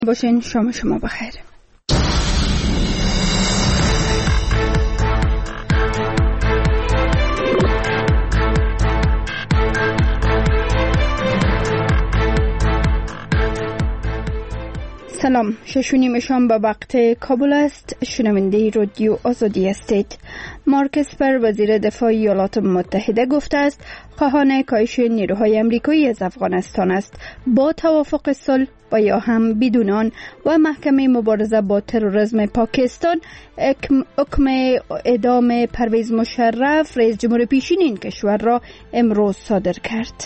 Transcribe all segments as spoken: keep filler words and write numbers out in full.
باشین. شام شما بخیر. سلام، شش و نیم شام به وقت کابل است. شنونده رادیو آزادی هستید. مارک اسپر وزیر دفاع ایالات متحده گفته است خواهان کاهش نیروهای آمریکایی از افغانستان است، با توافق صلح و یا هم بدون آن. و محکمه مبارزه با تروریسم پاکستان حکم اعدام پرویز مشرف رئیس جمهور پیشین این کشور را امروز صادر کرد.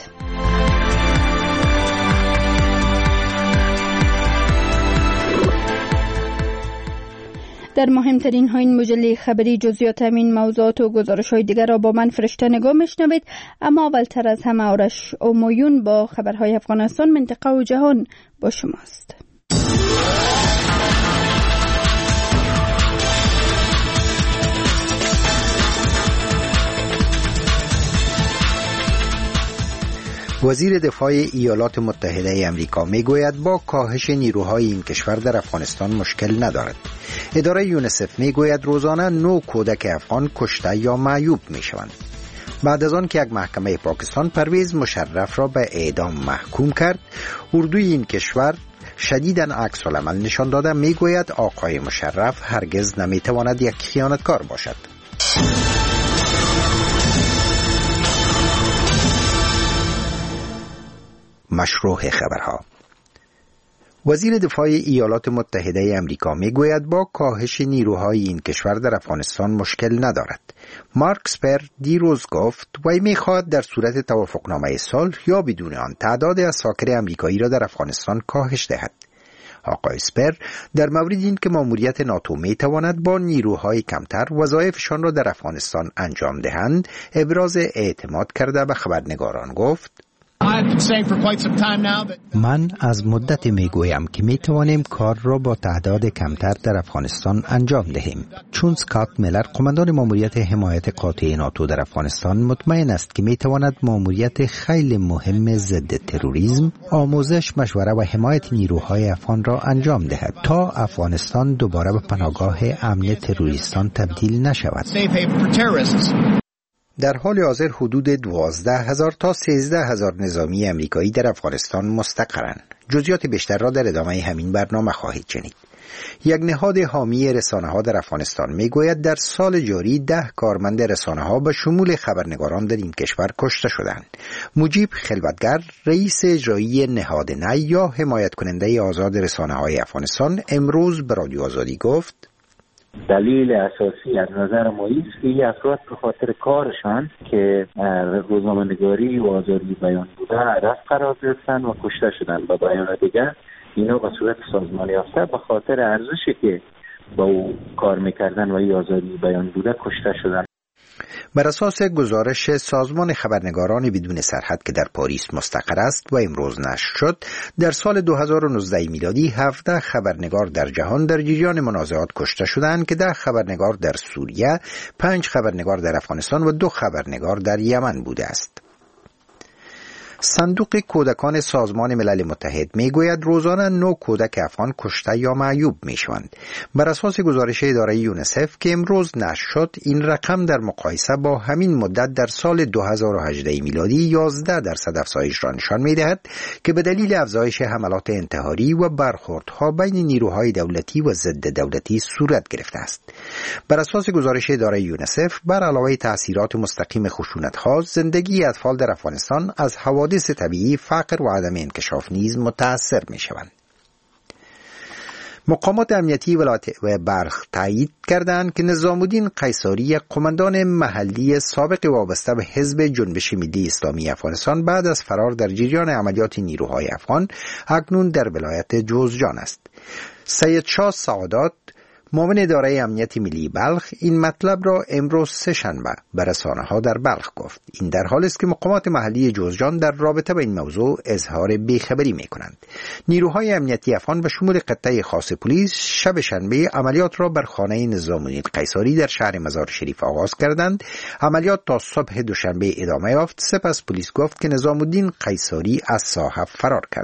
در مهمترین ها این مجله خبری جزئیات همین موضوعات و گزارش های دیگر را با من فرشته نگاه میشنوید. اما اولتر از همه آرش اومویون با خبرهای افغانستان، منطقه و جهان با شماست. وزیر دفاع ایالات متحده آمریکا میگوید با کاهش نیروهای این کشور در افغانستان مشکل ندارد. اداره یونیسف میگوید روزانه نه کودک افغان کشته یا معیوب میشوند. بعد از آن که یک محکمه پاکستان پرویز مشرف را به اعدام محکوم کرد، اردوی این کشور شدیداً عکس العمل نشان داده میگوید آقای مشرف هرگز نمیتواند یک خیانتکار باشد. مشروع خبرها. وزیر دفاع ایالات متحده آمریکا میگوید با کاهش نیروهای این کشور در افغانستان مشکل ندارد. مارک اسپر دیروز گفت وی میخواهد در صورت توافقنامه صلح یا بدون آن تعداد اساکر آمریکایی را در افغانستان کاهش دهد. آقای اسپر در مورد این که ماموریت ناتو میتواند با نیروهای کمتر وظایفشان را در افغانستان انجام دهند ابراز اعتماد کرده به خبرنگاران گفت من از مدت میگویم که میتوانیم کار را با تعداد کمتر در افغانستان انجام دهیم، چون سکات میلر قماندان ماموریت حمایت قاطع ناتو در افغانستان مطمئن است که میتواند ماموریت خیلی مهم ضد تروریسم، آموزش، مشوره و حمایت نیروهای افغان را انجام دهد تا افغانستان دوباره به پناهگاه امن تروریستان تبدیل نشود. در حال حاضر حدود دوازده هزار تا سیزده هزار نظامی امریکایی در افغانستان مستقرند. جزئیات بیشتر را در ادامه همین برنامه خواهید شنید. یک نهاد حامی رسانه ها در افغانستان میگوید در سال جاری ده کارمند رسانه ها به شمول خبرنگاران در این کشور کشته شدند. مجیب خلوتگر، رئیس اجرایی نهاد نی یا حمایت کننده آزاد رسانه های افغانستان، امروز به رادیو آزادی گفت دلیل اساسی از نظر ما است که این افراد به خاطر کارشان که روزنامه‌نگاری و آزادی بیان بوده رفت قرار گرفتن و کشته شدن. با بیان دیگر اینا به صورت سازمانی یافته به خاطر ارزشی که با او کار میکردن و این آزادی بیان بوده کشته شدن. بر اساس گزارش سازمان خبرنگاران بدون سرحد که در پاریس مستقر است و امروز نشر شد، در سال دو هزار و نوزده میلادی هفده خبرنگار در جهان در جریان منازعات کشته شدند که ده خبرنگار در سوریه، پنج خبرنگار در افغانستان و دو خبرنگار در یمن بوده است. صندوق کودکان سازمان ملل متحد میگوید روزانه نه کودک افغان کشته یا معیوب میشوند. بر اساس گزارش اداره یونیسف که امروز نشر شد، این رقم در مقایسه با همین مدت در سال دو هزار و هجده میلادی یازده درصد افزایش را نشان میدهد که به دلیل افزایش حملات انتحاری و برخوردها بین نیروهای دولتی و ضد دولتی صورت گرفته است. بر اساس گزارش اداره یونیسف، بر علاوه تاثیرات مستقیم خشونت‌ها، زندگی اطفال در افغانستان از حوادث طبیعی، فقر و عدم انکشاف نیز متاثر می شوند. مقامات امنیتی ولایت بلخ تایید کردند که نظام الدین قیصاری، قماندان محلی سابق وابسته به حزب جنبش ملی اسلامی افغانستان، بعد از فرار در جریان عملیات نیروهای افغان اکنون در ولایت جوزجان است. سید شاه سعادت، معاون اداره امنیت ملی بلخ، این مطلب را امروز سه شنبه به رسانه‌ها در بلخ گفت. این در حالی است که مقامات محلی جوزجان در رابطه با این موضوع اظهار بیخبری می‌کنند. نیروهای امنیتی افغان به شمول قطعه خاص پلیس شب شنبه عملیات را بر خانه نظام الدین قیصاری در شهر مزار شریف آغاز کردند. عملیات تا صبح دوشنبه ادامه یافت. سپس پلیس گفت که نظام الدین قیصاری از ساحه فرار کرده است.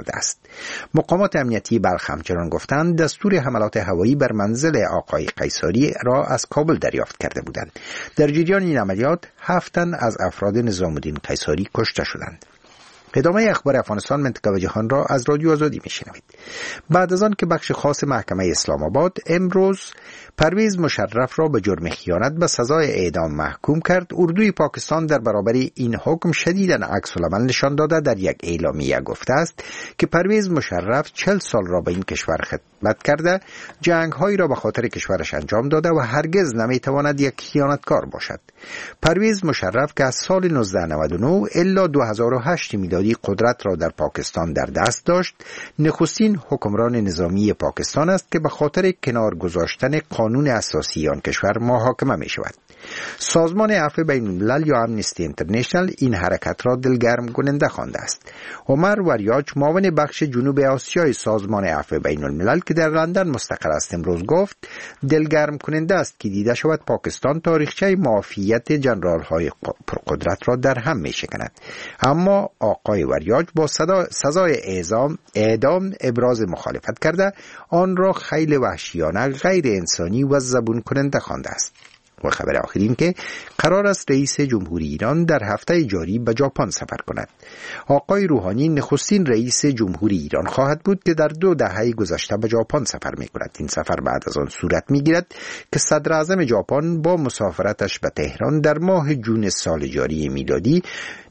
مقامات امنیتی بلخ همچنان گفتند دستور حملات هوایی بر منزل آقای قیصاری را از کابل دریافت کرده بودند. در جریان این عملیات هفت تن از افراد نظام الدین قیصاری کشته شدند. ادامه اخبار افغانستان، منطقه و جهان را از رادیو آزادی میشنوید. بعد از آن که بخش خاص محکمه اسلام آباد امروز پرویز مشرف را به جرم خیانت به سزای اعدام محکوم کرد، اردوی پاکستان در برابر این حکم شدیداً عکس العمل نشان داده در یک اعلامیه گفته است که پرویز مشرف چهل سال را به این کشور خدمت کرده، جنگ‌هایی را به خاطر کشورش انجام داده و هرگز نمیتواند یک خیانتکار باشد. پرویز مشرف که از سال نوزده نود و نه الی دو هزار و هشت میلادی قدرت را در پاکستان در دست داشت، نخستین حکمران نظامی پاکستان است که به خاطر کنار گذاشتن قانون اساسی آن کشور محاکمه می شود. سازمان عفو بین الملل یا امنستی اینترنشنال این حرکت را دلگرم کننده خوانده است. عمر وریاج، معاون بخش جنوب آسیای سازمان عفو بین الملل که در لندن مستقر است، امروز گفت دلگرم کننده است که دیده شود پاکستان تاریخچه معافیت جنرال‌های پرقدرت را در هم می شکند. اما آقای وریاج با سزای اعدام اعدام ابراز مخالفت کرده، آن را خیلی وحشیانه، غیر انسانی و زبون کننده خوانده است. و خبر آخر این که قرار است رئیس جمهوری ایران در هفته جاری به ژاپن سفر کند. آقای روحانی نخستین رئیس جمهوری ایران خواهد بود که در دو دهه گذشته به ژاپن سفر می کند. این سفر بعد از آن صورت می گیرد که صدر اعظم ژاپن با مسافرتش به تهران در ماه جون سال جاری میلادی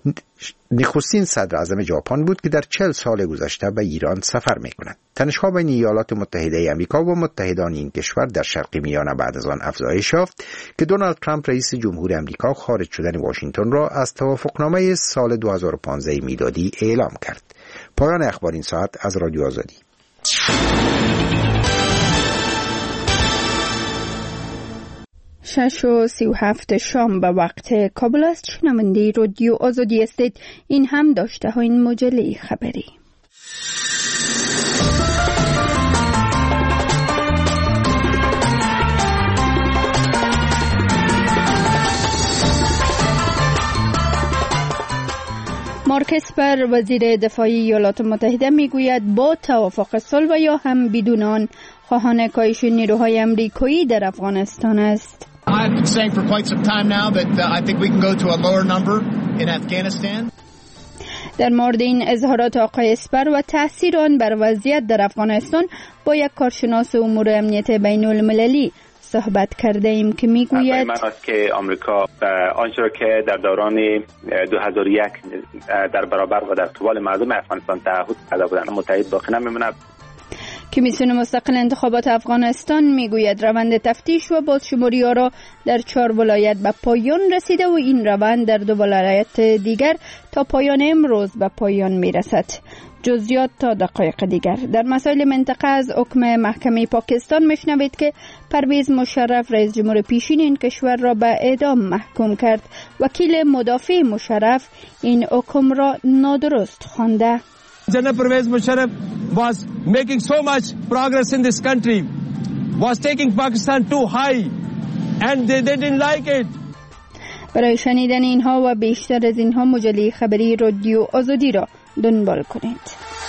نخستین صدر اعظم ژاپن بود که در چهل سال گذشته به ایران سفر می کند. تنش‌ها بین ایالات متحده آمریکا و متحدان این کشور در شرق میانه بعد از آن افزایش یافت که دونالد ترامپ رئیس جمهور آمریکا خارج شدن واشنگتن را از توافقنامه سال دو هزار و پانزده میلادی اعلام کرد. پایان اخبار این ساعت از رادیو آزادی. شش و سی و هفت شام به وقت کابل است. شنونده رادیو آزادی استید. این هم داشته ها این مجله خبری. مارک اسپر وزیر دفاعی ایالات متحده میگوید با توافق صلح و یا هم بدون آن خواهان کاهش نیروهای آمریکایی در افغانستان است. I've been saying for quite some time now that uh, I think we can go to a lower number in Afghanistan. در مورد این اظهارات آقای اسپر و تأثیر آن بر وضعیت در افغانستان با یک کارشناس امور امنیت بین المللی صحبت کرده ایم که میگوید من است که آمریکا آنچه که در دوران دو هزار و یک در برابر و در قبال مردم افغانستان تعهد کرده بودند متحد باقی نمیماند. کمیسیون مستقل انتخابات افغانستان میگوید روند تفتیش و بازشماری ها را در چهار ولایت به پایان رسیده و این روند در دو ولایت دیگر تا پایان امروز به پایان میرسد. جزئیات تا دقایق دیگر. در مسائل منطقه از حکم محکمه پاکستان میشنوید که پرویز مشرف رئیس جمهور پیشین این کشور را به اعدام محکوم کرد. وکیل مدافع مشرف این حکم را نادرست خوانده. General Pervez Musharraf was making so much progress in this country, was taking Pakistan too high, and they, they didn't like it. برای شنیدن اینها و بیشتر از اینها مجله خبری رادیو آزادی را دنبال کنید.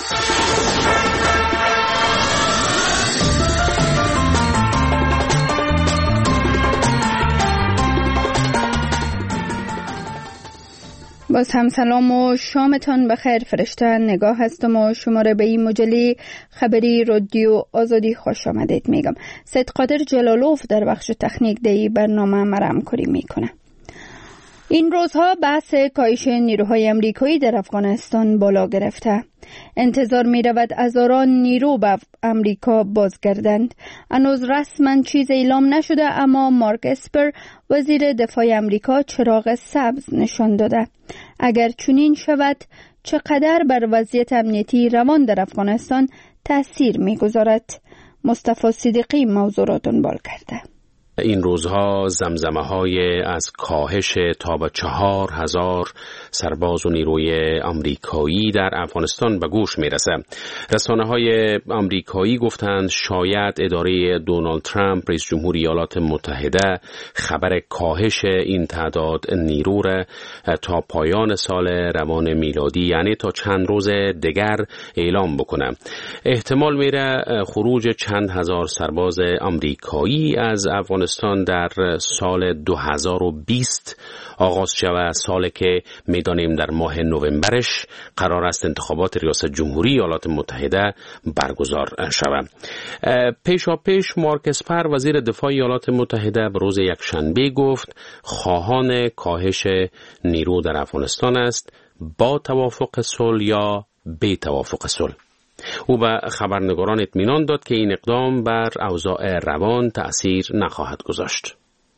باز هم سلام و شامتان بخیر. فرشته نگاه هستم و شما را به این مجله خبری رادیو آزادی خوش آمدید میگم. سید قادر جلالوف در بخش تکنیک دی برنامه مرام کاری میکنه. این روزها بحث کاهش نیروهای آمریکایی در افغانستان بالا گرفته. انتظار می رود هزاران نیرو به امریکا بازگردند. هنوز رسما چیز اعلام نشده، اما مارک اسپر وزیر دفاع امریکا چراغ سبز نشان داده. اگر چنین شود چقدر بر وضعیت امنیتی روان در افغانستان تأثیر می گذارد؟ مصطفی صدیقی موضوع را دنبال کرده. این روزها زمزمه های از کاهش تا به چهار هزار سرباز و نیروی آمریکایی در افغانستان به گوش می رسه. رسانه های آمریکایی گفتند شاید اداره دونالد ترامپ رئیس جمهور ایالات متحده خبر کاهش این تعداد نیرو را تا پایان سال روان میلادی یعنی تا چند روز دیگر اعلام بکنه. احتمال میره خروج چند هزار سرباز آمریکایی از افغانستان در سال دو هزار و بیست آغاز شود، سالی که میدانیم در ماه نوامبرش قرار است انتخابات ریاست جمهوری ایالات متحده برگزار شود. پیشا پیش مارک اسپر وزیر دفاع ایالات متحده به روز یکشنبه گفت خواهان کاهش نیرو در افغانستان است با توافق صلح یا بی توافق صلح. او به خبرنگاران اطمینان داد که این اقدام بر اوضاع روان تأثیر نخواهد گذاشت.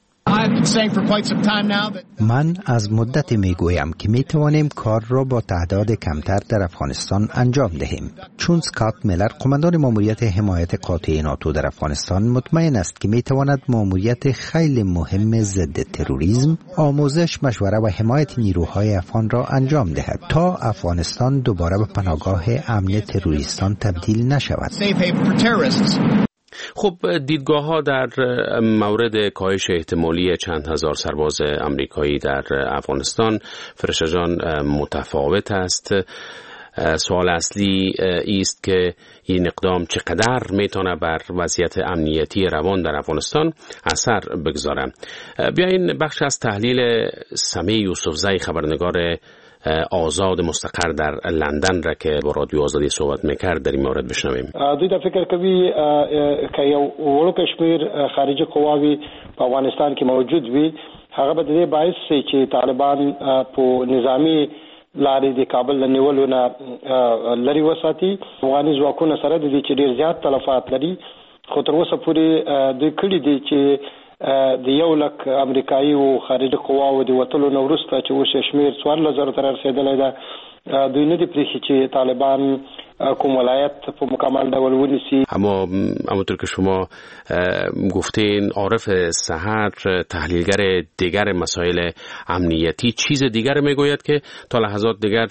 من از مدت می گویم که می توانیم کار را با تعداد کمتر در افغانستان انجام دهیم، چون سکات میلر قماندان ماموریت حمایت قاطع ناتو در افغانستان مطمئن است که می تواند ماموریت خیلی مهم ضد تروریسم، آموزش، مشوره و حمایت نیروهای افغان را انجام دهد تا افغانستان دوباره به پناهگاه امن تروریستان تبدیل نشود. خب دیدگاه ها در مورد کاهش احتمالی چند هزار سرباز آمریکایی در افغانستان فرشته جان متفاوت است. سوال اصلی است که این اقدام چقدر میتونه بر وضعیت امنیتی روان در افغانستان اثر بگذاره. بیاین بخش از تحلیل سمیع یوسفزئی خبرنگار آزاد مستقر در لندن را که با رادیو آزادی صحبت میکرد در این مورد بشنویم. دوی دا فکر کوي که یو وړوکی شمیر خارجي قواوي په افغانستان کې موجود وي، هغه به د دې باعث شي چې طالبان په نظامی لارې د کابل له نیولو نه لرې وساتي. افغاني ځواکونه سره د دې چې ډېر زیات تلفات لري، خو تر اوسه پورې دوی کړي دي چې د یو لک امریکایي او خارجي قواو د وټلو نو وروسته چې اوس شمیر څوارلس زره تر رسیدلی ده، دوی نه دي پرېښي چې طالبان کوم ولایت په مکمل ډول ونیسي. اما همونطور که شما گفتین عارف سحر تحلیلگر دیگر مسائل امنیتی چیز دیگر میگوید که تا لحظات دیگر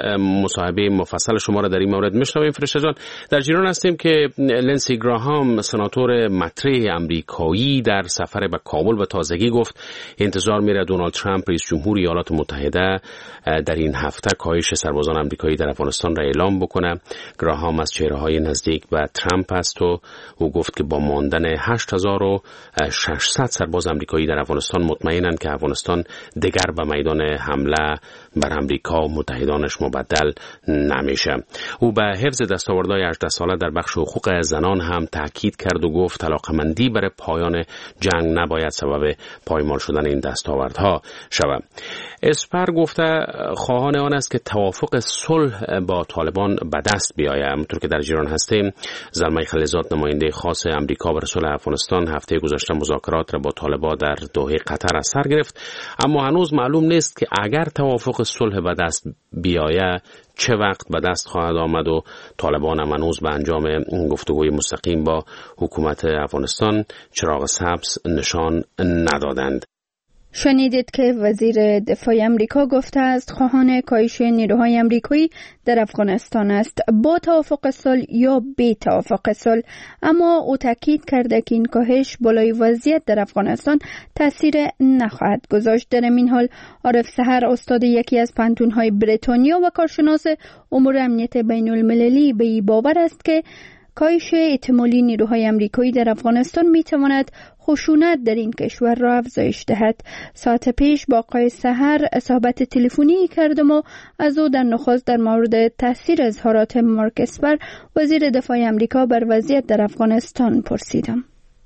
مصاحبه مفصل شما را در این مورد میشنویم. فرشته جان، در جریان هستیم که لنسی گراهام سناتور مطرح امریکایی در سفر به کابل به تازگی گفت انتظار میره دونالد ترامپ رئیس جمهور ایالات متحده در این هفته کاهش سربازان امریکایی در افغانستان را اعلام بکنه. گراهام از چهره‌های نزدیک به ترامپ است و او گفت که با ماندن هشت هزار و ششصد سرباز امریکایی در افغانستان مطمئنند که افغانستان دیگر به میدان حمله بر امریکا و متحدانش مبدل نمیشه. او به حفظ دستاوردهای هجده ساله در بخش حقوق زنان هم تاکید کرد و گفت علاقمندی برای پایان جنگ نباید سبب پایمال شدن این دستاوردها شود. اسپر گفته خواهان آن است که توافق صلح با طالبان به دست بیاید. همونطور که در جریان هستیم، زلمه خلیزاد نماینده خاص امریکا برای صلح افغانستان هفته گذشته مذاکرات را با طالبان در دوحه قطر از سر گرفت، اما هنوز معلوم نیست که اگر توافق صلح به دست بیاید چه وقت به دست خواهد آمد و طالبان هم هنوز به انجام گفتگوی مستقیم با حکومت افغانستان چراغ سبز نشان ندادند. شنیدید که وزیر دفاع امریکا گفته است خواهان کاهش نیروهای امریکایی در افغانستان است با توافق صلح یا بی توافق صلح، اما او تاکید کرده که این کاهش بالای وضعیت در افغانستان تاثیر نخواهد گذاشت. در این حال عارف سحر استاد یکی از پانتون‌های بریتانیا و کارشناس امور امنیت بین المللی به این باور است که کاهش احتمالی نیروهای امریکایی در افغانستان می تواند خشونت در این کشور را افزایش دهد. ساعت پیش با آقای سحر صحبت تلفنی کردم و از او در نخست در مورد تاثیر اظهارات مارک اسپر وزیر دفاع امریکا بر وضعیت در افغانستان پرسیدم.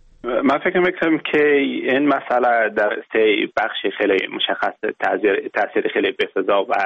من فکر میکنم که این مسئله در سه بخش خیلی مشخص تاثیر تاثیر خیلی بسزا و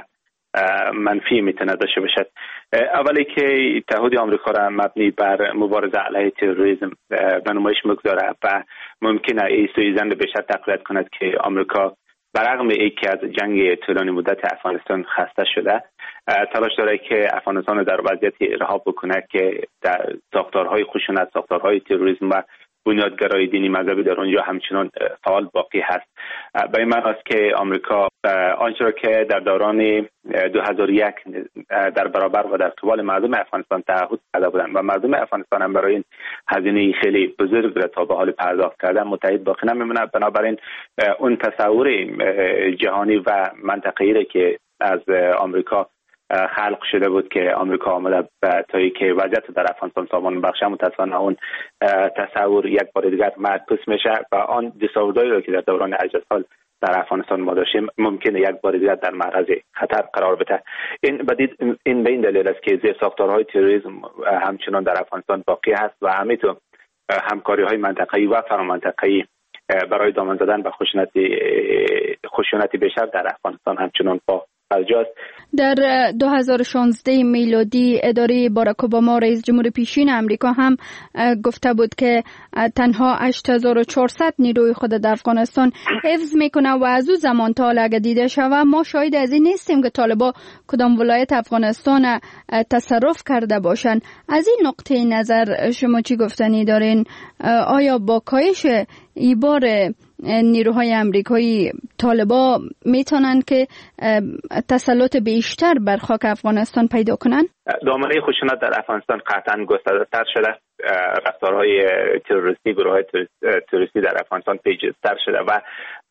منفی میتونه داشته باشد. اولی که اتحاد آمریکا را مبنی بر مبارزه علیه تروریسم به نمایش میگذاره و ممکنه این سوءظن بیشتر تقویت کند که آمریکا برغم اینکه از جنگ طولانی مدت افغانستان خسته شده تلاش داره که افغانستان در وضعیت رها بکنه که در ساختارهای خشونت، ساختارهای تروریسم و بنیادگرای دینی مذهبی در اونجا همچنان فعال باقی هست. به این معنی است که آمریکا آنچه را که در دوران دو هزار و یک در برابر و در قبال مردم افغانستان تعهد کرده بودند و مردم افغانستان هم برای این هزینه خیلی بزرگ را تا به حال پرداخت کردن متحد باقی نمیمونه. بنابراین اون تصور جهانی و منطقه‌ای که از آمریکا خلق شده بود که آمریکا آمده تا اینکه وضعیت در افغانستان سامان بخشه، متاسفانه اون تصور یک بار دیگر معکوس میشه و آن دستاوردهایی را که در دوران هجده سال در افغانستان ما داشتیم ممکنه یک بار دیگر در معرض خطر قرار بده. این بدید این به این دلیل است که زیر ساختارهای تروریسم همچنان در افغانستان باقی هست و همینطور همکاری‌های منطقه‌ای و فرامنطقه‌ای برای دامن زدن به خشونت خشونت بیشتر در افغانستان همچنان با برجاست. در دو هزار و شانزده میلادی اداره باراک اوباما رئیس جمهور پیشین امریکا هم گفته بود که تنها هشت هزار و چهارصد نیروی خود در افغانستان حفظ میکنه و از او زمان تا حال اگه دیده شود ما شاهد از این نیستیم که طالبان کدام ولایت افغانستان تصرف کرده باشند. از این نقطه نظر شما چی گفتنی دارین؟ آیا با کاهش این بار نیروهای امریکایی طالبا میتونن که تسلط بیشتر بر خاک افغانستان پیدا کنن؟ دامنه خشونت در افغانستان قطعا گسترده‌تر شده. رفتارهای تروریستی، گروه‌های تروریستی در افغانستان پیچیده‌تر شده و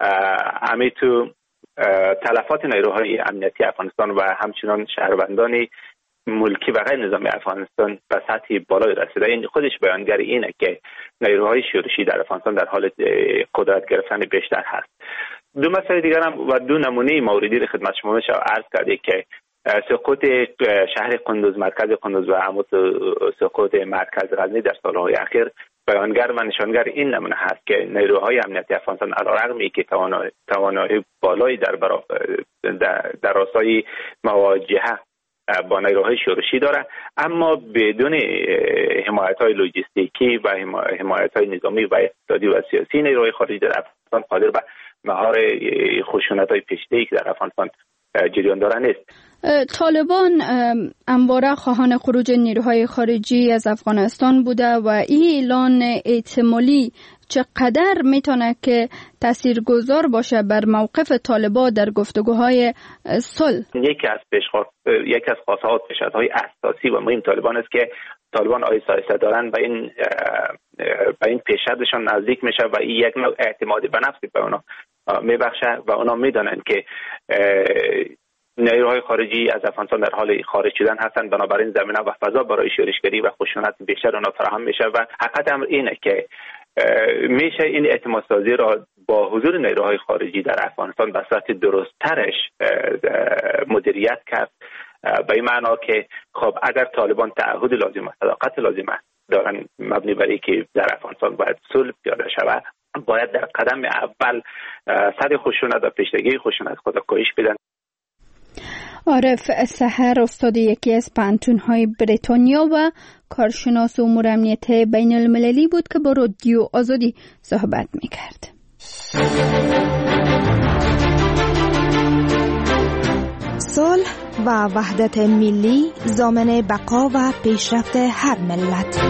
همین تو تلفات نیروهای امنیتی افغانستان و همچنان شهروندان ملکی و غیر نظامی افغانستان به سطح بالای رسیده. این خودش بیانگر اینه که نیروهای شورشی در افغانستان در حال قدرت گرفتن بیشتر هست. دو مسئله دیگر هم و دو نمونه موردی رو خدمت شما میشه عرض کرده که سقوط شهر قندوز، مرکز قندوز و همون سقوط مرکز غزنی در سالهای اخیر بیانگر و نشانگر این نمونه هست که نیروهای امنیتی افغانستان علیرغم که توانایی بالایی در در راستای مواجهه با نیروهای شورشی داره، اما بدون حمایت‌های لوجستیکی و حمایت‌های نظامی و اقتصادی و سیاسی نیروهای خارجی در افغانستان قادر به مهار خشونت‌های پیچیده‌ای که در افغانستان جریان داره نیست. طالبان همواره خواهان خروج نیروهای خارجی از افغانستان بوده و این اعلان احتمالی چقدر میتونه که تاثیرگذار باشه بر موقف طالبان در گفتگوهای صلح؟ یکی از پیشخواست یکی از خواست‌ها و پیشنهادهای اساسی و مهم طالبان است که طالبان آیسته آیسته دارن به این به این پیشنهادشان نزدیک میشه و این یک نوع اعتماد به نفسی به اونا میبخشه و اونا میدونن که نیروهای خارجی از افغانستان در حال خارج شدن هستند، بنابراین زمینه و فضا برای شورشگری و خشونت بیشتر اونا فراهم میشه و حقیقت امر اینه که میشه این اعتماد سازی را با حضور نیروهای خارجی در افغانستان به صورت درست‌ترش مدیریت کرد، به این معنا که خب اگر طالبان تعهد لازم و صداقت لازم دارن مبنی بر اینکه در افغانستان باید صلح پیاده شود، باید در قدم اول سد خشونت و پیشتگی خشونت خود کاهش بدن. عارف سحر استاد یکی از پانتون‌های بریتانیا و کارشناس امور امنیت بین المللی بود که با رادیو آزادی صحبت می‌کرد. صلح و وحدت ملی ضامن بقا و پیشرفت هر ملت.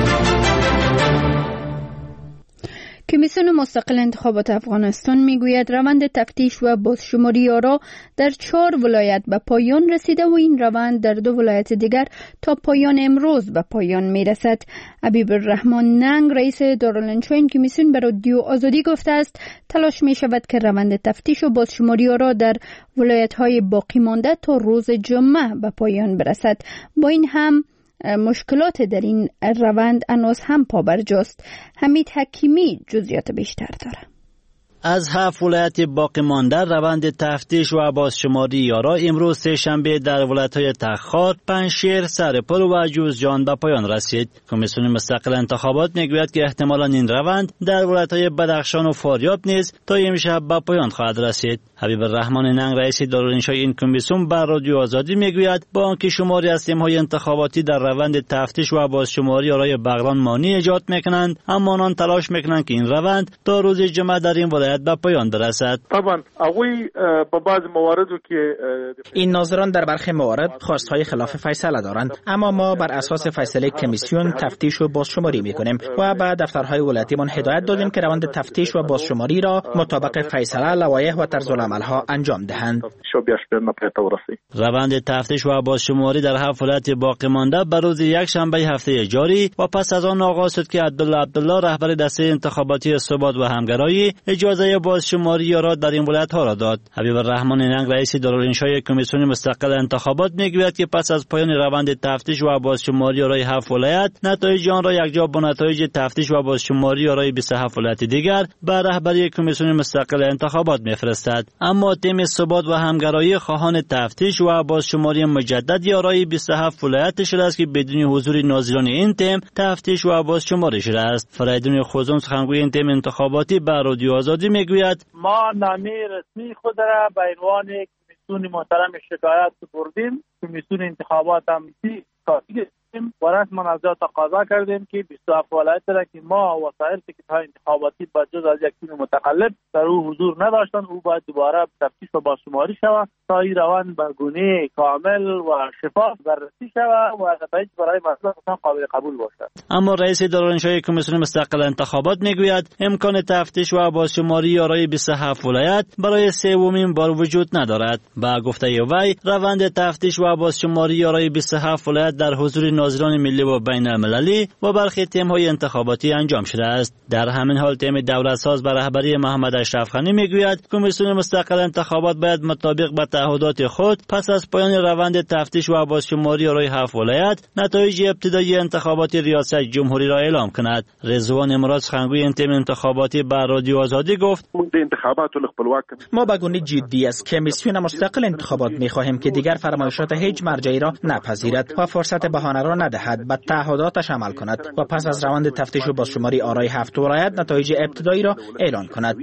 کمیسیون مستقل انتخابات افغانستان میگوید روند تفتیش و بازشماری آرا در چهار ولایت به پایان رسیده و این روند در دو ولایت دیگر تا پایان امروز به پایان میرسد. حبیب الرحمن ننگ رئیس دارالانشا این کمیسیون به رادیو آزادی گفته است تلاش می شود که روند تفتیش و بازشماری آرا در ولایت های باقی مانده تا روز جمعه به پایان برسد. با این هم مشکلات در این روند هنوز هم پابرجاست. حمید حکیمی جزئیات بیشتر داره. از هفت ولایت باقی مانده روند تفتیش و بازشماری یارا امروز سه شنبه در ولایت‌های تخار، پنجشیر، سرپل و جوزجان به پایان رسید. کمیسیون مستقل انتخابات میگوید که احتمالاً این روند در ولایت‌های بدخشان و فاریاب نیز تا امشب به پایان خواهد رسید. حبیب الرحمن ننگ رئیس دارالانشای این کمیسیون بر رادیو آزادی میگوید با آنکه شماری از تیم‌های انتخاباتی در روند تفتیش و بازشماری یارای بغلان مانی ایجاد میکنند، اما آنان تلاش میکنند که این روند تا روز جمعه در این ولایت باید به پایان برسد. طبعا اوی با بعض مواردو که این ناظران در برخی موارد خواستهای خلاف فیصله دارند، اما ما بر اساس فیصله کمیسیون تفتیش و بازشماری میکنیم و به دفترهای ولایتیمان هدایت دادیم که روند تفتیش و بازشماری را مطابق فیصله، لوایح و طرزالعملها انجام دهند. روند تفتیش و بازشماری در هفت ولایت باقی مانده به روز یک شنبه هفته جاری و پس از آن آغاز شد که عبدالله عبدالله رهبر دسته انتخاباتی ثبات و همگرایی اجازه بازشماری را در این ولایت‌ها را داد. حبیب الرحمن ننگ رئیس دارالانشای کمیسیون مستقل انتخابات میگوید که پس از پایان روند تفتیش و بازشماری آرای هفت ولایت، نتایج آن را یکجا با نتایج تفتیش و بازشماری آرای بیست و هفت ولایت دیگر به رهبری کمیسیون مستقل انتخابات میفرستد. اما تیم ثبات و همگرایی خواهان تفتیش و بازشماری مجدد آرای بیست و هفت ولایت شده است که بدون حضور ناظران این تیم تفتیش و بازشماری شده است. فریدون خوزم سخنگوی این تیم انتخاباتی به رادیو آزادی میگوید ما نامه رسمی خود را به عنوان کمیسیون محترم شکایت بردیم. کمیسیون انتخابات هم کافی و رسما از جا تقاضا کردیم که بیست و هفت ولایت را که ما وسایل تیکت‌های انتخاباتی با جز از یک تیم متقلب در او حضور نداشتند، او باید دوباره تفتیش و بازشماری شود تا این روند به گونه کامل و شفاف بررسی شود و نتایج برای مصلحت قابل قبول باشد. اما رئیس دارالانشای کمیسیون مستقل انتخابات میگوید امکان تفتیش و بازشماری آرای بیست و هفت ولایت برای سومین بار وجود ندارد. با گفته وی روند تفتیش و بازشماری آرای بیست و هفت ولایت در حضور ناظران ملی و بین المللی و برخی تیم‌های انتخاباتی انجام شده است. در همین حال تیم دولت‌ساز به رهبری محمد اشرف غنی میگوید کمیسیون مستقل انتخابات باید مطابق با تعهدات خود پس از پایان روند تفتیش و بازشماری آرای هفت ولایت نتایج ابتدایی انتخابات ریاست جمهوری را اعلام کند. رضوان مراد سخنگوی این تیم انتخاباتی به رادیو آزادی گفت ما به گونه جدی از کمیسیون مستقل انتخابات می‌خواهیم که دیگر فرمایشات هیچ مرجعی را نپذیرد و فرصت بهانه را ندهد، به تعهداتش عمل کند و پس از روند تفتیش و بازشماری آرای هفت ولایت نتایج ابتدایی را اعلان کند.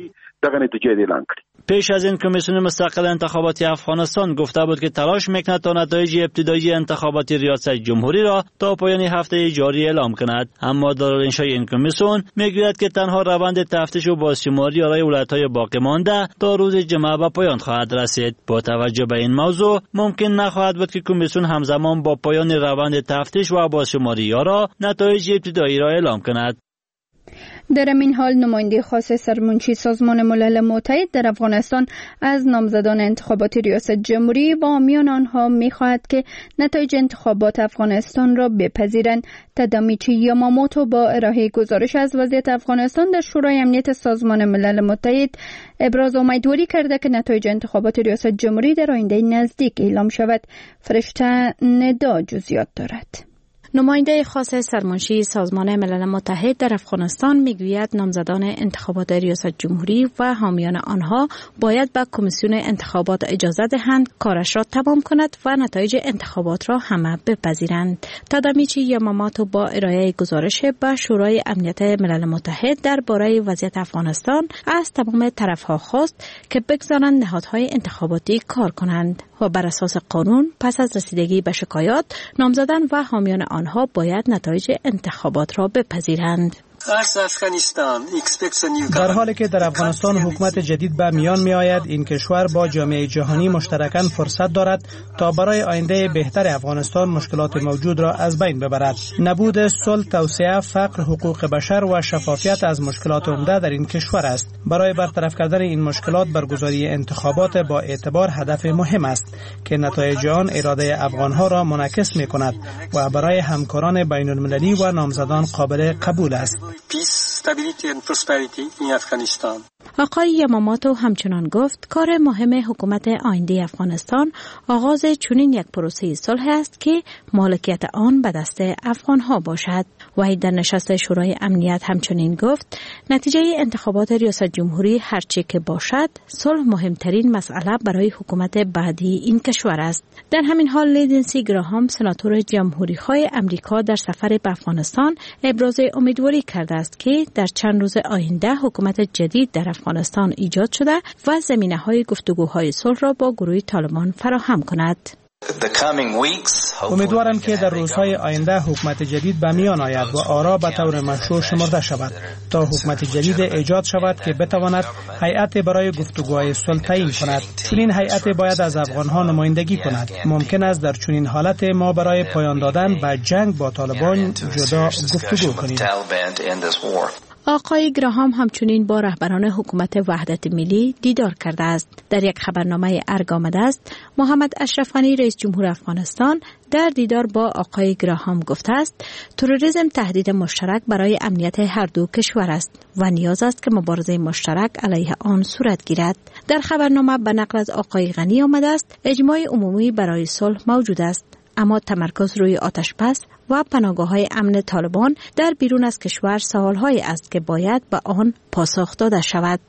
پیش از این کمیسیون مستقل انتخاباتی افغانستان گفته بود که تلاش میکند تا نتایج ابتدایی انتخاباتی ریاست جمهوری را تا پایان هفته جاری اعلام کند، اما دارالانشای این کمیسیون میگوید که تنها روند تفتیش و بازشماری آرای ولایت‌های باقی مانده تا روز جمعه به پایان خواهد رسید. با توجه به این موضوع ممکن نخواهد بود که کمیسیون همزمان با پایان روند تفتیش و بازشماری را نتایج ابتدایی را اعلام کند. در این حال نماینده خاص سرمنشی سازمان ملل متحد در افغانستان از نامزدان انتخابات ریاست جمهوری و حامیان آنها می‌خواهد که نتایج انتخابات افغانستان را بپذیرند. تادامیچی یاماموتو با ارائه گزارش از وضعیت افغانستان در شورای امنیت سازمان ملل متحد ابراز امیدواری کرده که نتایج انتخابات ریاست جمهوری در آینده نزدیک اعلام شود. فرشته ندا جزئیات دارد. نماینده خاص سرمنشی سازمان ملل متحد در افغانستان میگوید نامزدان انتخابات ریاست جمهوری و حامیان آنها باید به کمیسیون انتخابات اجازه دهند کارش را تمام کند و نتایج انتخابات را همه بپذیرند. تادامیچی یاماموتو با ارائه گزارش به شورای امنیت ملل متحد درباره وضعیت افغانستان از تمام طرفها خواست که بگذارند نهادهای انتخاباتی کار کنند و بر اساس قانون پس از رسیدگی به شکایات نامزدان و حامیان آنها باید نتایج انتخابات را بپذیرند. در حالی که در افغانستان حکومت جدید به میان می آید، این کشور با جامعه جهانی مشترکاً فرصت دارد تا برای آینده بهتر افغانستان مشکلات موجود را از بین ببرد. نبود صلح، توسعه، فقر، حقوق بشر و شفافیت از مشکلات عمده در این کشور است. برای برطرف کردن این مشکلات برگزاری انتخابات با اعتبار هدف مهم است که نتایج آن اراده افغانها را منعکس می کند و برای همکاران بین المللی و نامزدان قابل قبول است. آقای یاماموتو همچنان گفت کار مهم حکومت آینده افغانستان آغاز چنین یک پروسه صلح است که مالکیت آن به دست افغانها باشد. و در نشست شورای امنیت همچنین گفت نتیجه انتخابات ریاست جمهوری هرچی که باشد صلح مهمترین مسئله برای حکومت بعدی این کشور است. در همین حال لیندسی گراهام سناتور جمهوری‌خواه امریکا در سفر به افغانستان ابراز امیدواری کرده است که در چند روز آینده حکومت جدید در افغانستان ایجاد شده و زمینه‌های گفتگوهای صلح را با گروه طالبان فراهم کند. امیدوارم که در روزهای آینده حکومت جدید به میان آید و آرا به طور مشروع شمرده شود تا حکومت جدید ایجاد شود که بتواند هیئت برای گفتگوهای صلح تعیین کند. چنین هیئت باید از افغانها نمایندگی کند. ممکن است در چنین حالت ما برای پایان دادن به جنگ با طالبان جدا گفتگو کنیم. آقای گراهام همچنین با رهبران حکومت وحدت ملی دیدار کرده است. در یک خبرنامه ارگ آمده است محمد اشرف غنی رئیس جمهور افغانستان در دیدار با آقای گراهام گفته است تروریسم تهدید مشترک برای امنیت هر دو کشور است و نیاز است که مبارزه مشترک علیه آن صورت گیرد. در خبرنامه به نقل از آقای غنی آمده است اجماع عمومی برای صلح موجود است، اما تمرکز روی آتش‌بس و پناهگاه‌های امن طالبان در بیرون از کشور سوال‌هایی است که باید به آن پاسخ داده شود.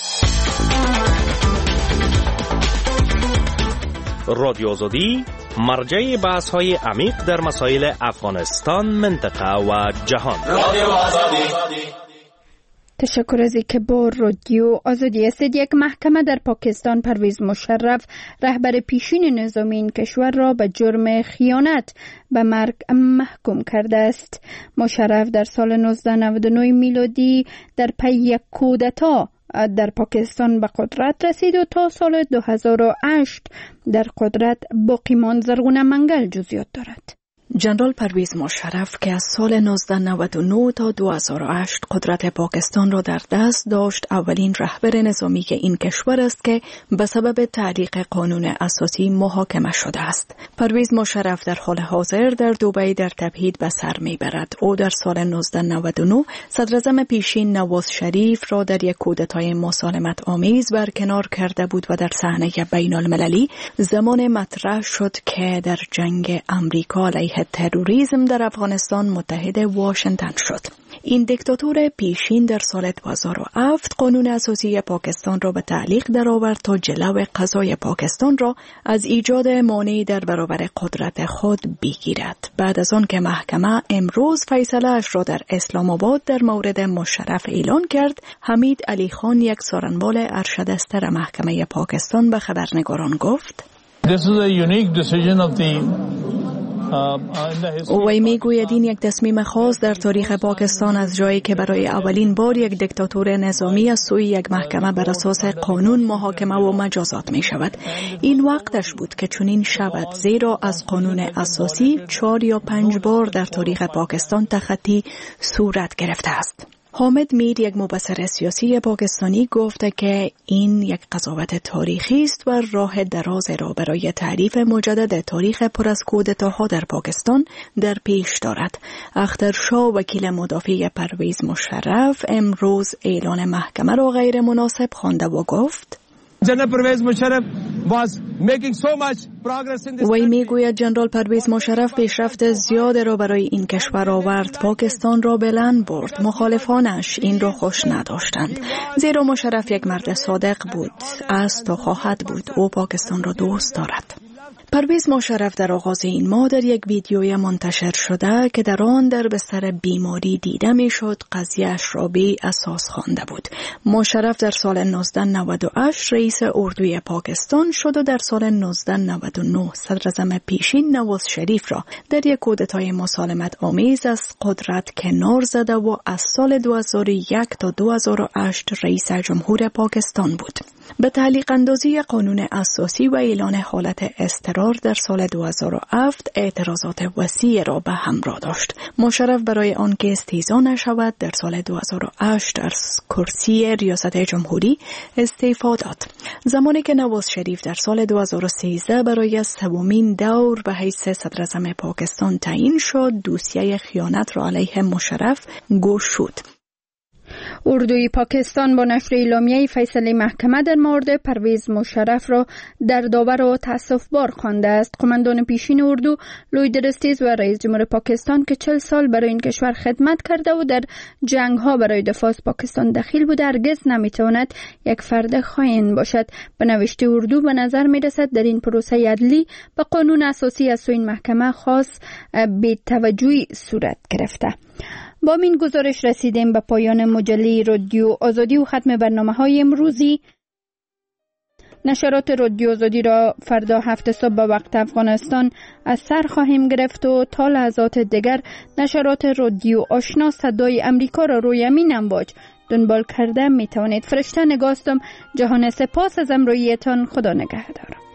رادیو آزادی مرجع بحث‌های عمیق در مسائل افغانستان، منطقه و جهان. رادیو آزادی. تشکر از اینکه با رادیو آزادی هستید. یک محکمه در پاکستان پرویز مشرف رهبر پیشین نظامی این کشور را به جرم خیانت به مرگ محکوم کرده است. مشرف در سال نوزده نود و نه میلادی در پی یک کودتا در پاکستان به قدرت رسید و تا سال دو هزار و هشت در قدرت باقی ماند. زرغونه منگل جزئیات دارد. جنرال پرویز مشرف که از سال نوزده نود و نه تا دو هزار و هشت قدرت پاکستان را در دست داشت، اولین رهبر نظامی که این کشور است که به سبب تعلیق قانون اساسی محاکمه شده است. پرویز مشرف در حال حاضر در دبی در تبعید به سر میبرد. او در سال نوزده نود و نه صدراعظم پیشین نواز شریف را در یک کودتای مسالمت آمیز برکنار کرده بود و در صحنه بین المللی زمان مطرح شد که در جنگ امریکا علیه تروریسم در افغانستان متحد واشنگتن شد. این دیکتاتور پیشین در سال دو هزار و هفت قانون اساسی پاکستان را به تعلیق درآورد تا جلو قضای پاکستان را از ایجاد مانعی در برابر قدرت خود بگیرد. بعد از آن که محکمه امروز فیصله اش را در اسلام آباد در مورد مشرف اعلان کرد، حمید علی خان یک سخنگوی ارشد استر محکمه پاکستان به خبرنگاران گفت: This is a unique decision of the او میگوید این یک تصمیم خاص در تاریخ پاکستان از جایی که برای اولین بار یک دیکتاتور نظامی از سوی یک محکمه بر اساس قانون محاکمه و مجازات می شود. این وقتش بود که چنین شود، زیرا از قانون اساسی چهار یا پنج بار در تاریخ پاکستان تخطی صورت گرفته است. حامد میر، یک مبصر سیاسی پاکستانی، گفته که این یک قضاوت تاریخی است و راه دراز را برای تعریف مجدد تاریخ پر از کودتاها در پاکستان در پیش دارد. اخترشاه، وکیل مدافع پرویز مشرف، امروز اعلان محکمه را غیر مناسب خوانده و گفت: General Pervez Musharraf was making so much progress in this. وی میگوید جنرال پرویز مشرف پیشرفت زیاد را برای این کشور آورد، پاکستان را بلند برد. مخالفانش این را خوش نداشتند، زیرا مشرف یک مرد صادق بود، است و خواهد بود. او پاکستان را دوست دارد. پرویز مشرف در آغاز این ماه در یک ویدیوی منتشر شده که در آن در بستر بیماری دیده می شد، قضیه‌اش را بی اساس خوانده بود. مشرف در سال نوزده نود و هشت رئیس اردوی پاکستان شد و در سال نوزده نود و نه صدراعظم پیشین نواز شریف را در یک کودتای مسالمت آمیز از قدرت کنار زده و از سال دو هزار و یک تا دو هزار و هشت رئیس جمهور پاکستان بود. به تعلیق اندازی قانون اساسی و اعلان حالت اضطرار در سال دو هزار و هفت اعتراضات وسیع را به همراه داشت. مشرف برای آنکه استیضا نشود در سال دو هزار و هشت از کرسی ریاست جمهوری استعفا داد. زمانی که نواز شریف در سال دو هزار و سیزده برای سومین دور به حیث صدراعظم پاکستان تعیین شد، دوسیه خیانت را علیه مشرف گوش شد. اردوی پاکستان با نشر اعلامیه فیصله محکمه در مورد پرویز مشرف را در داور و تأسف بار خوانده است. قماندان پیشین اردو لوی درستیز و رئیس جمهور پاکستان که چل سال برای این کشور خدمت کرده و در جنگ ها برای دفاع از پاکستان دخیل بوده، هرگز نمیتواند یک فرد خائن باشد. به نوشته اردو به نظر میرسد در این پروسه عدلی به قانون اساسی از سوی این محکمه خاص بی توجهی صورت گرفته. با این گزارش رسیدیم به پایان مجله رادیو آزادی و ختم برنامه های امروزی. نشرات رادیو آزادی را فردا هفت صبح به وقت افغانستان از سر خواهیم گرفت و تا لحظات دیگر نشرات رادیو آشنا صدای امریکا را روی همین امواج دنبال کرده می توانید. فرشته نگاستم. جهان سپاس از امرویتان. خدا نگهدار.